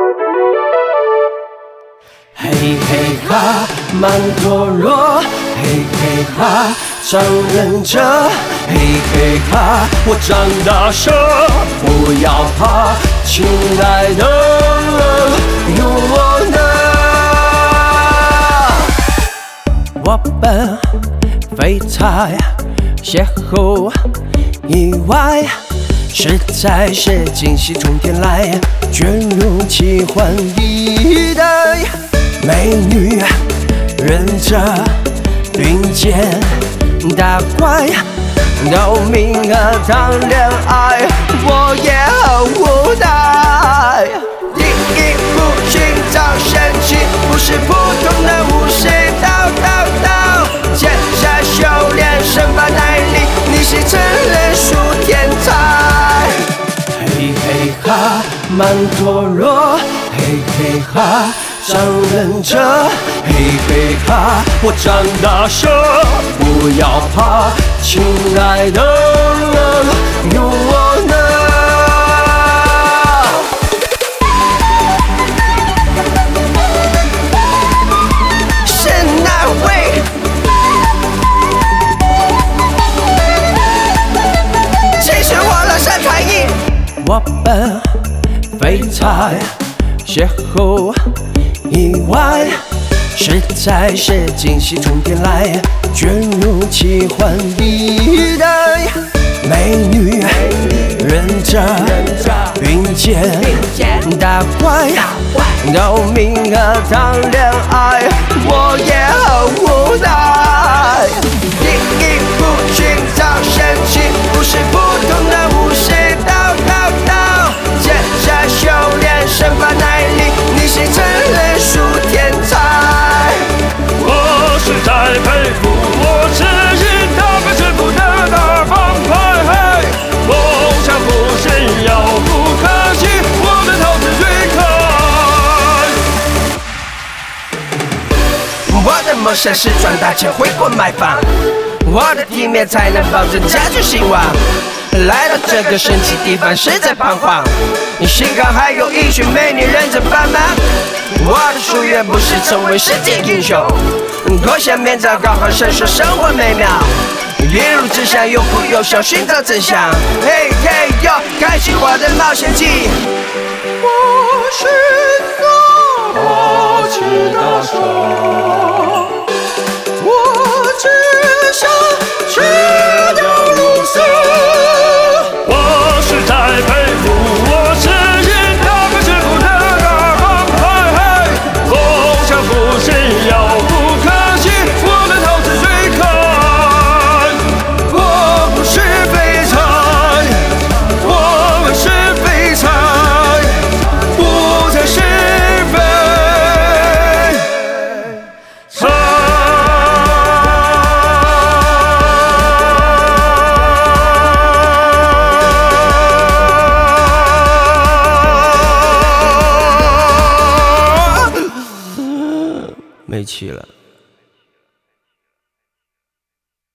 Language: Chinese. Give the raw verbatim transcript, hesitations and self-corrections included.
嘿嘿哈，曼陀罗，嘿嘿哈，长忍者，嘿嘿哈，我长大时不要怕，亲爱的，有我呢。我本废材，邂逅意外，实在是惊喜冲天来，卷入奇幻地带。美女忍者并肩打怪，到明和谈恋爱，我也很无奈。第一步寻找神奇，不是普通的武士刀刀刀，接下修炼身法耐力，你是真人属天才。嘿嘿哈，曼陀罗，嘿嘿哈。长忍者，嘿嘿哈，我长大时不要怕，亲爱的，有我呢。是哪位？其实我乐山传艺，我本废材，邂逅意外，实在是惊喜冲天来，卷入奇幻地带。美女忍者并肩打怪，到明和谈恋爱，我也很无奈。第一步寻找神奇，不是普通的武士刀刀刀，接下修炼身法耐力，你是真人属天才。 我是在佩服我自己打败师傅的大方派，梦想不是遥不可及，我们逃之追开。我的梦想是赚大钱回国买房，我的体面才能保证家族兴旺。来到这个神奇地方实在彷徨，幸好还有一群美女忍者帮忙。我的夙愿不是成为世界英雄，脱下面罩刚好享受生活美妙。一路之下有苦有笑，寻找真相。嘿嘿哟，开启我的冒险记。我是那我是大手， 我只想去掉路色。 我是在佩服我自己打败师傅的大方派，梦想不是遥不可及，我们逃之追开。 我不是废材，我们是废材，不再是废材。没气了。